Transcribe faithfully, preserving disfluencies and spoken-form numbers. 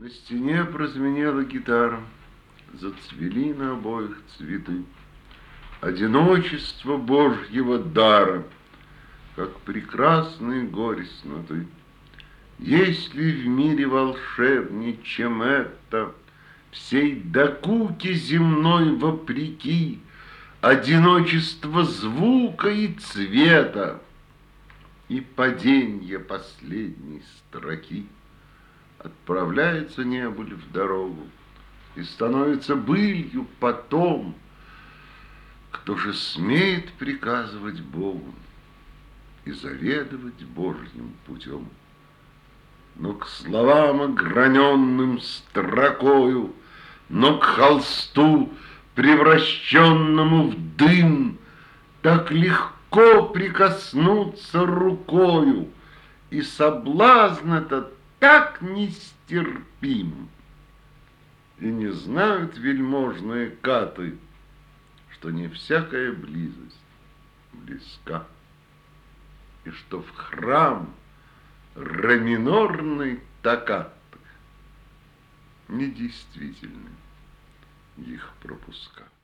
На стене прозвенела гитара, зацвели на обоих цветы. Одиночество Божьего дара, как прекрасны горестноты. Есть ли в мире волшебней, чем это, всей докуке земной вопреки, одиночество звука и цвета и паденье последней строки? Отправляется небыль в дорогу и становится былью потом. Кто же смеет приказывать Богу и заведовать Божьим путем? Но к словам, ограненным строкою, но к холсту, превращенному в дым, так легко прикоснуться рукою, и соблазн этот так нестерпим. И не знают вельможные каты, что не всякая близость близка, и что в храм ре минорный токкат недействительны их пропуска.